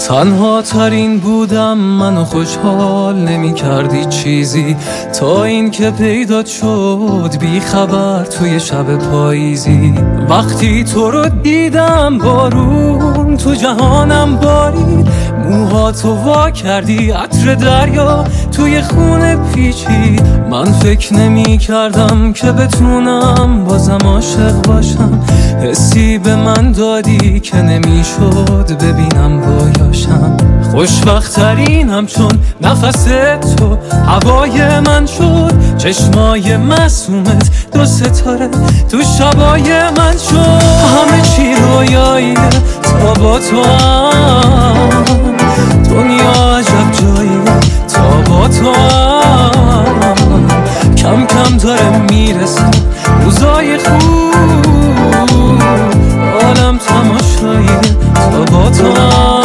تنها ترین بودم، منو خوشحال نمی کردی چیزی، تا این که پیدات شد بی خبر توی شب پاییزی. وقتی تو رو دیدم بارون تو جهانم بارید، موهاتو وا کردی عطر دریا توی خونه پیچید. من فکر نمی کردم که بتونم بازم عاشق باشم، حسی به من دادی که نمیشد ببینم بایاشم. خوشبخت‌ترینم چون نفس تو هوای من شد، چشمای معصومت 2 ستاره تو شبای من شد. همه چی رویاییه تا با تو هم، دنیا عجب جاییه تا با تو هم. کم کم داره میرسه روزای خوب، عالم تماشاییه تا با تو هم.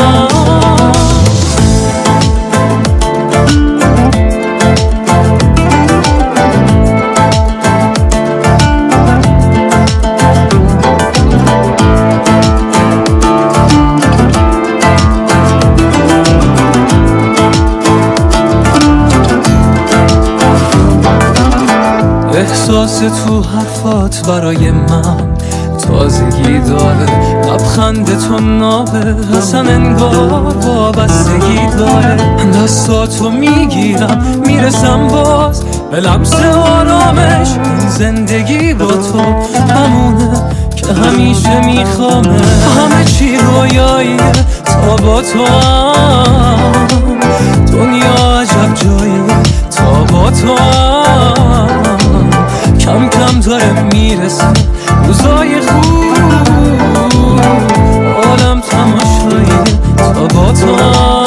احساس تو حرفات برای من تازگی داره، لبخند تو نابه اصلا انگار وابستگی داره. دستاتو میگیرم میرسم باز به لمس آرامش، این زندگی با تو همونه که همیشه میخوامه. همه چی رویاییه تا با تو هم، دنیا عجب جاییه تا با تو هم. کم کم داره میرسه روزای خوب، عالم تماشاییه تا با تو هم.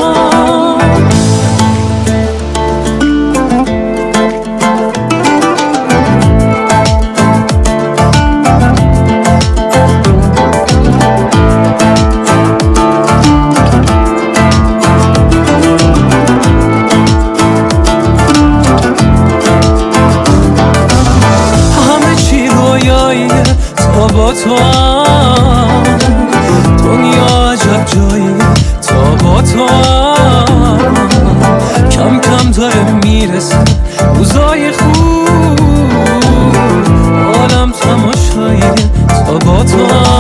با تو هم، دنیا عجب جاییه تا با تو هم. کم کم داره میرسه روزای خوب، عالم تماشاییه تا با تو هم.